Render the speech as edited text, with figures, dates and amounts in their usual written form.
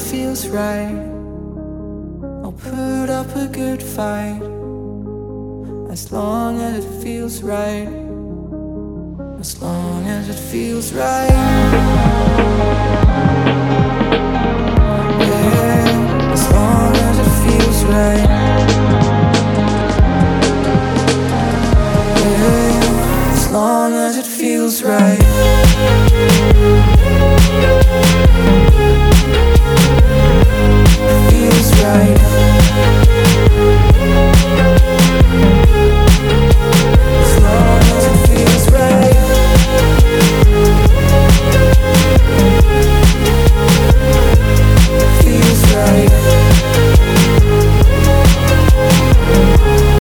feels right, I'll put up a good fight. As long as it feels right, as long as it feels right. Yeah, as long as it feels right. Yeah, as long as it feels right.